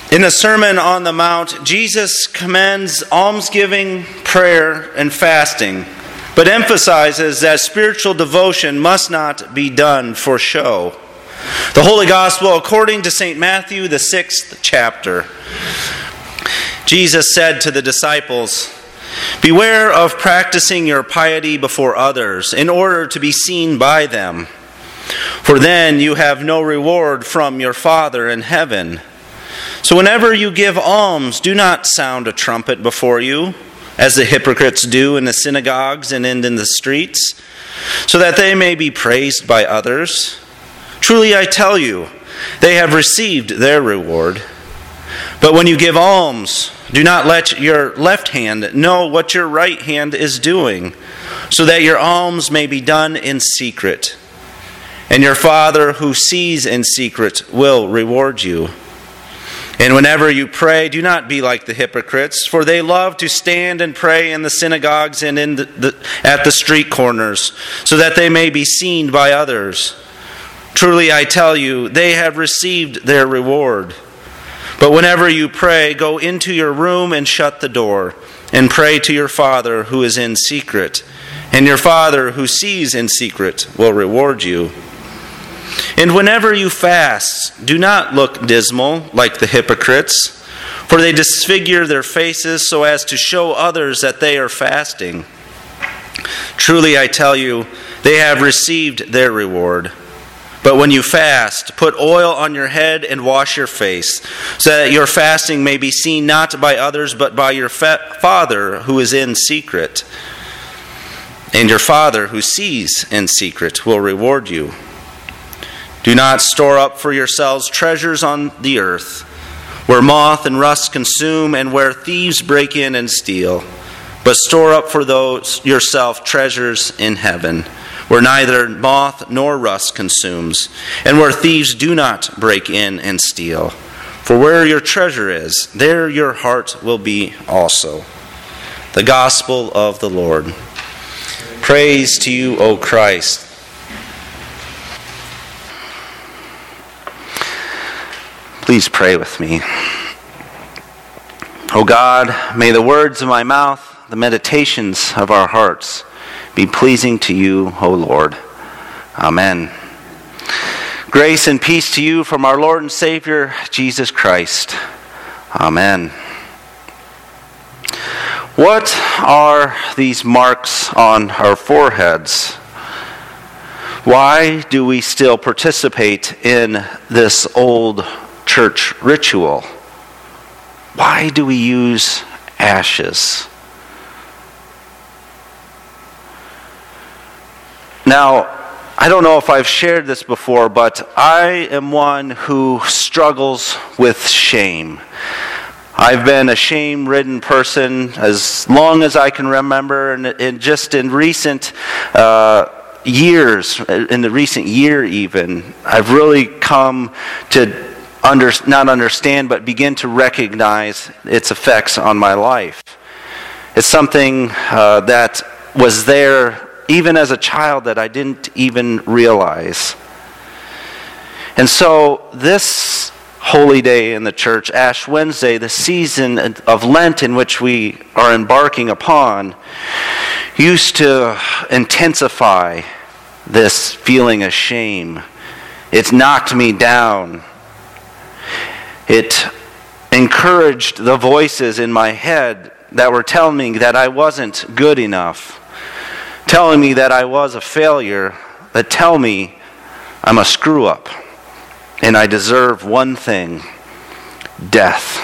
In the Sermon on the Mount, Jesus commends almsgiving, prayer, and fasting, but emphasizes that spiritual devotion must not be done for show. The Holy Gospel according to St. Matthew, the 6th chapter. Jesus said to the disciples, "Beware of practicing your piety before others in order to be seen by them. For then you have no reward from your Father in heaven. So whenever you give alms, do not sound a trumpet before you, as the hypocrites do in the synagogues and in the streets, so that they may be praised by others. Truly I tell you, they have received their reward. But when you give alms, do not let your left hand know what your right hand is doing, so that your alms may be done in secret. And your Father who sees in secret will reward you. And whenever you pray, do not be like the hypocrites, for they love to stand and pray in the synagogues and at the street corners, so that they may be seen by others. Truly I tell you, they have received their reward. But whenever you pray, go into your room and shut the door, and pray to your Father who is in secret, and your Father who sees in secret will reward you. And whenever you fast, do not look dismal like the hypocrites, for they disfigure their faces so as to show others that they are fasting. Truly I tell you, they have received their reward. But when you fast, put oil on your head and wash your face, so that your fasting may be seen not by others, but by your Father who is in secret. And your Father who sees in secret will reward you. Do not store up for yourselves treasures on the earth, where moth and rust consume and where thieves break in and steal. But store up for yourself treasures in heaven, where neither moth nor rust consumes, and where thieves do not break in and steal. For where your treasure is, there your heart will be also." The Gospel of the Lord. Praise to you, O Christ. Please pray with me. O God, may the words of my mouth, the meditations of our hearts be pleasing to you, O Lord. Amen. Grace and peace to you from our Lord and Savior, Jesus Christ. Amen. What are these marks on our foreheads? Why do we still participate in this old church ritual? Why do we use ashes? Now, I don't know if I've shared this before, but I am one who struggles with shame. I've been a shame-ridden person as long as I can remember, and just in recent years, in the recent year even, I've really come to not understand, but begin to recognize its effects on my life. It's something that was there even as a child that I didn't even realize. And so this holy day in the church, Ash Wednesday, the season of Lent in which we are embarking upon, used to intensify this feeling of shame. It knocked me down. It encouraged the voices in my head that were telling me that I wasn't good enough, telling me that I was a failure, that tell me I'm a screw-up and I deserve one thing: death.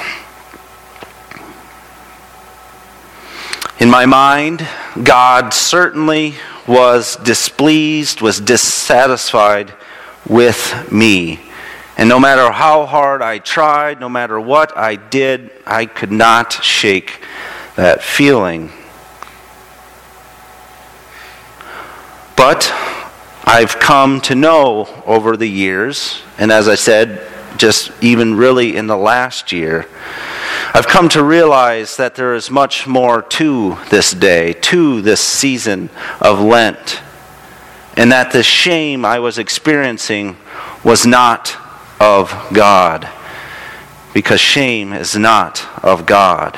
In my mind, God certainly was displeased, was dissatisfied with me. And no matter how hard I tried, no matter what I did, I could not shake that feeling. But I've come to know over the years, and as I said, just even really in the last year, I've come to realize that there is much more to this day, to this season of Lent, and that the shame I was experiencing was not of God. because shame is not of God.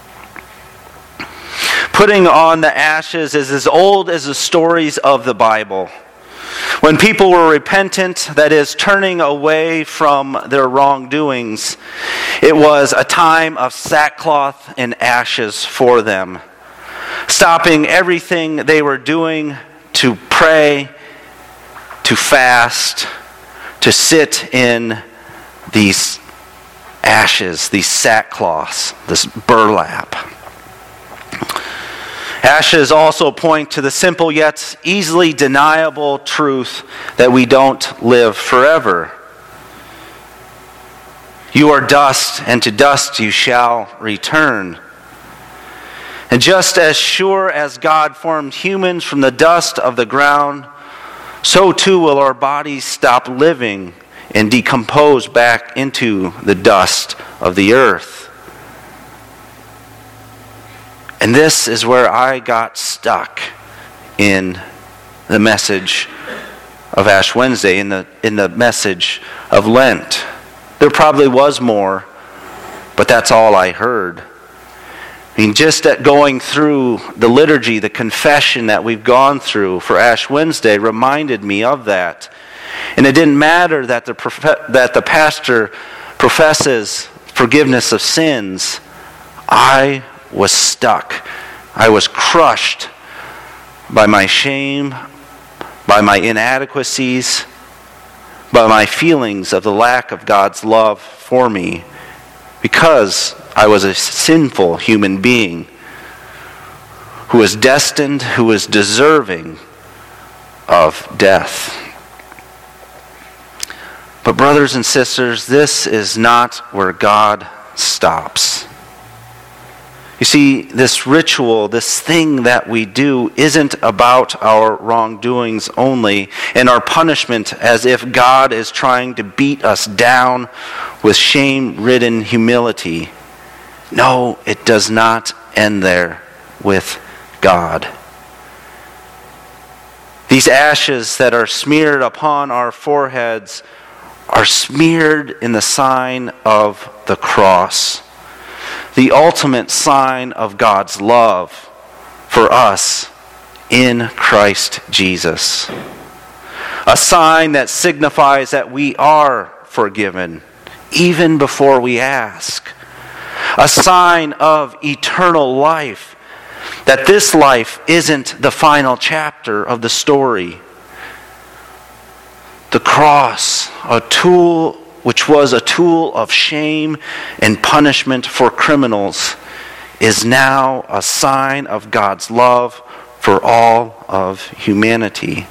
Putting on the ashes is as old as the stories of the Bible. When people were repentant, that is, turning away from their wrongdoings, it was a time of sackcloth and ashes for them, stopping everything they were doing to pray, to fast, to sit in these ashes, these sackcloths, this burlap. Ashes also point to the simple yet easily deniable truth that we don't live forever. You are dust, and to dust you shall return. And just as sure as God formed humans from the dust of the ground, so too will our bodies stop living and decompose back into the dust of the earth. And this is where I got stuck in the message of Ash Wednesday, in the message of Lent. There probably was more, but that's all I heard. I mean, just at going through the liturgy, the confession that we've gone through for Ash Wednesday reminded me of that. And it didn't matter that the pastor professes forgiveness of sins. I was stuck. I was crushed by my shame, by my inadequacies, by my feelings of the lack of God's love for me, because I was a sinful human being who was destined, who was deserving of death. But brothers and sisters, this is not where God stops. You see, this ritual, this thing that we do, isn't about our wrongdoings only and our punishment, as if God is trying to beat us down with shame-ridden humility. No, it does not end there with God. These ashes that are smeared upon our foreheads are smeared in the sign of the cross, the ultimate sign of God's love for us in Christ Jesus. A sign that signifies that we are forgiven even before we ask. A sign of eternal life, that this life isn't the final chapter of the story. The cross, a tool which was a tool of shame and punishment for criminals, is now a sign of God's love for all of humanity.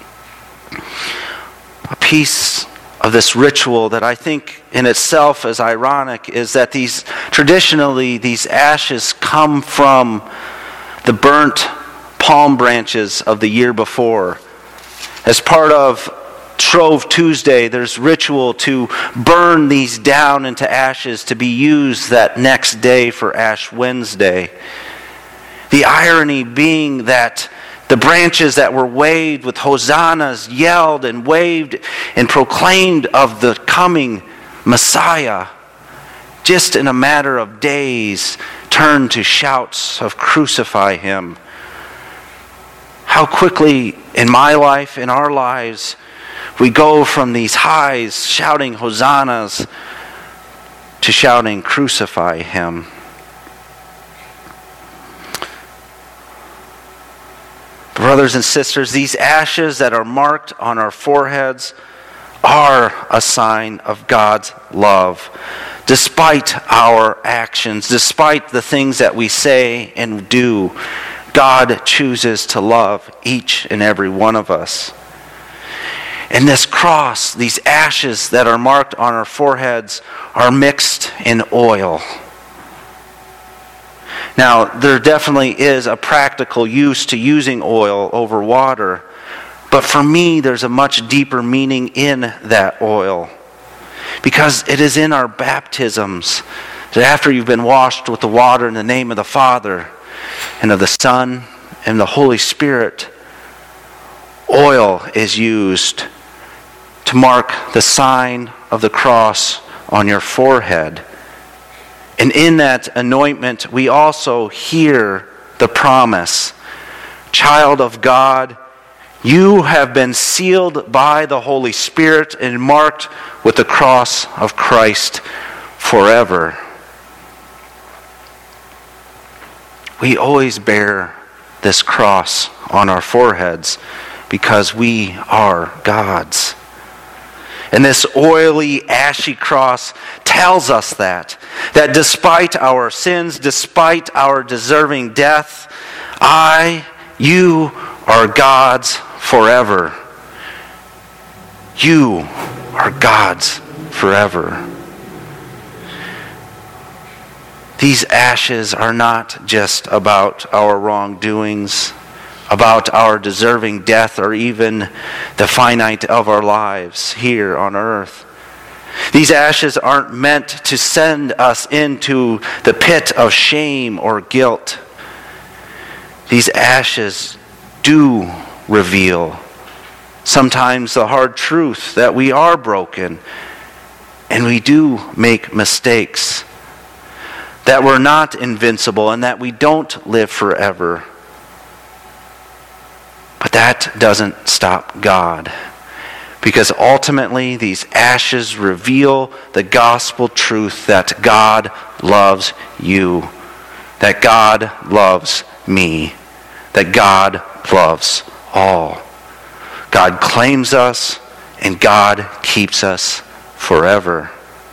A piece of this ritual that I think in itself is ironic is that traditionally these ashes come from the burnt palm branches of the year before. As part of Shrove Tuesday, there's ritual to burn these down into ashes to be used that next day for Ash Wednesday. The irony being that the branches that were waved with hosannas, yelled and waved and proclaimed of the coming Messiah, just in a matter of days turned to shouts of crucify him. How quickly in my life, in our lives, we go from these highs shouting hosannas to shouting crucify him. Brothers and sisters, these ashes that are marked on our foreheads are a sign of God's love. Despite our actions, despite the things that we say and do, God chooses to love each and every one of us. And this cross, these ashes that are marked on our foreheads, are mixed in oil. Now, there definitely is a practical use to using oil over water, but for me, there's a much deeper meaning in that oil. Because it is in our baptisms that after you've been washed with the water in the name of the Father and of the Son and the Holy Spirit, oil is used to mark the sign of the cross on your forehead. And in that anointment, we also hear the promise, child of God, you have been sealed by the Holy Spirit and marked with the cross of Christ forever. We always bear this cross on our foreheads because we are God's. And this oily, ashy cross tells us that despite our sins, despite our deserving death, you are God's forever. You are God's forever. These ashes are not just about our wrongdoings, about our deserving death, or even the finite of our lives here on earth. These ashes aren't meant to send us into the pit of shame or guilt. These ashes do reveal sometimes the hard truth that we are broken and we do make mistakes, that we're not invincible and that we don't live forever. But that doesn't stop God, because ultimately these ashes reveal the gospel truth that God loves you, that God loves me, that God loves all. God claims us and God keeps us forever.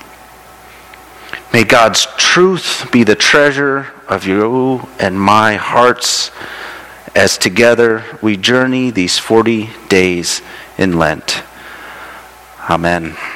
May God's truth be the treasure of you and my hearts as together we journey these 40 days in Lent. Amen.